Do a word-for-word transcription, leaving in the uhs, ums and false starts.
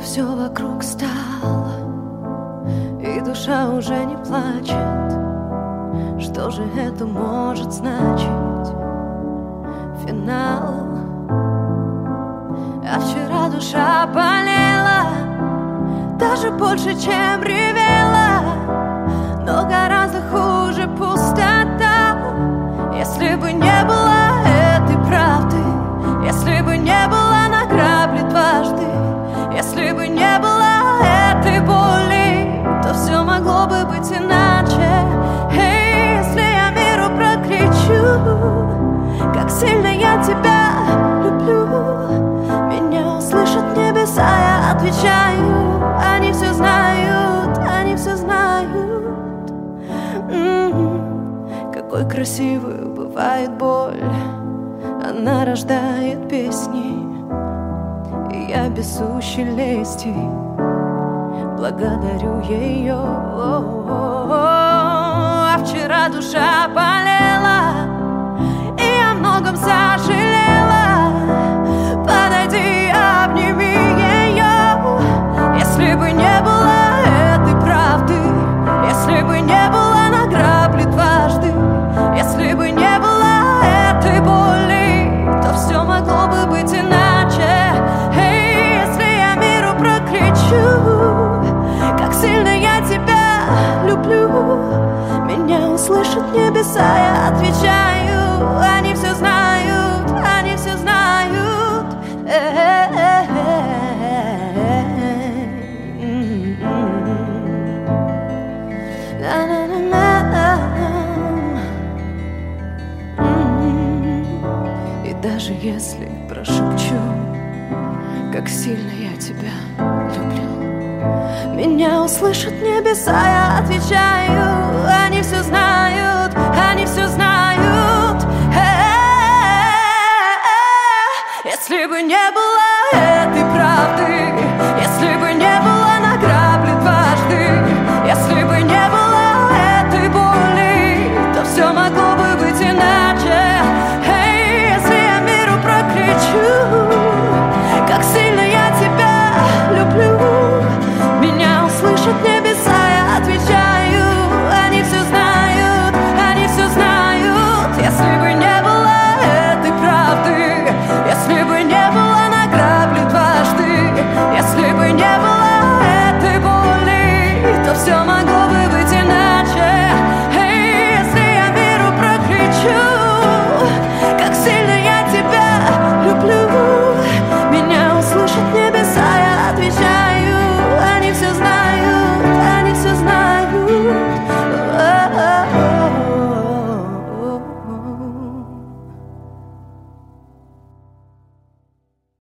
все вокруг стало, и душа уже не плачет. Что же это может значить? Финал. А вчера душа болела, даже больше, чем ревела, но гораздо хуже пустота. Если бы не было этой правды, если бы не было награбли дважды, если бы не было этой боли, то все могло бы быть иначе. Эй, если я миру прокричу, как сильно я тебя люблю, меня услышат небеса, я отвечаю. Они все знают, они все знают. М-м-м. Какой красивой бывает боль, она рождает песни, и я без сущей лести благодарю ее. А вчера душа болела, и я о многом сожалела. Подойди, обними ее. Если бы не было этой правды, если бы не было награбли дважды, если бы не было этой боли, то все могло бы быть иначе. Эй, если я миру прокричу, как сильно я тебя люблю, меня услышат небеса, я отвечаю. Они все знают, они все знают. И даже если прошепчу, как сильно я тебя люблю, меня услышат небеса, я отвечаю. Они все знают, они все знают. Если бы не было